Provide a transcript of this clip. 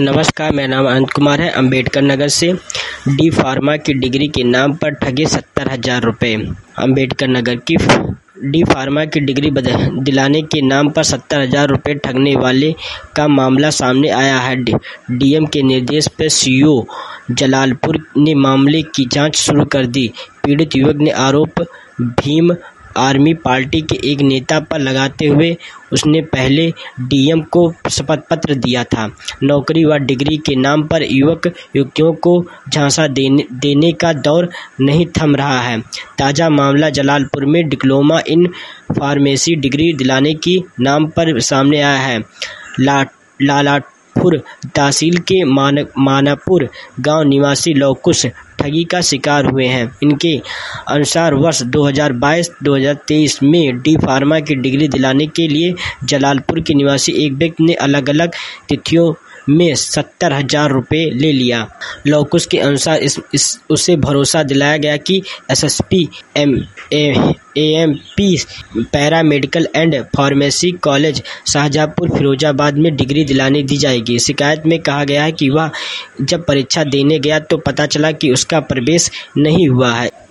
नमस्कार, मेरा नाम अनंत कुमार है। अम्बेडकर नगर से डी फार्मा की डिग्री के नाम पर ठगे 70,000 रुपये। अम्बेडकर नगर की डी फार्मा की डिग्री दिलाने के नाम पर 70,000 रुपये ठगने वाले का मामला सामने आया है। डीएम के निर्देश पर सीओ जलालपुर ने मामले की जांच शुरू कर दी। पीड़ित युवक ने आरोप भीम आर्मी पार्टी के एक नेता पर लगाते हुए उसने पहले डीएम को शपथ पत्र दिया था। नौकरी व डिग्री के नाम पर युवक युवतियों को झांसा देने का दौर नहीं थम रहा है। ताज़ा मामला जलालपुर में डिप्लोमा इन फार्मेसी डिग्री दिलाने के नाम पर सामने आया है। लालापुर तहसील के मानापुर गांव निवासी लवकुश ठगी का शिकार हुए हैं। इनके अनुसार वर्ष 2022-2023 में डी फार्मा की डिग्री दिलाने के लिए जलालपुर के निवासी एक व्यक्ति ने अलग अलग तिथियों में 70,000 रुपये ले लिया। लवकुश के अनुसार उसे भरोसा दिलाया गया कि SSP AMP paramedical and pharmacy college Shahjahanpur Firozabad में डिग्री दिलाने दी जाएगी। शिकायत में कहा गया है कि वह जब परीक्षा देने गया तो पता चला कि उसका प्रवेश नहीं हुआ है।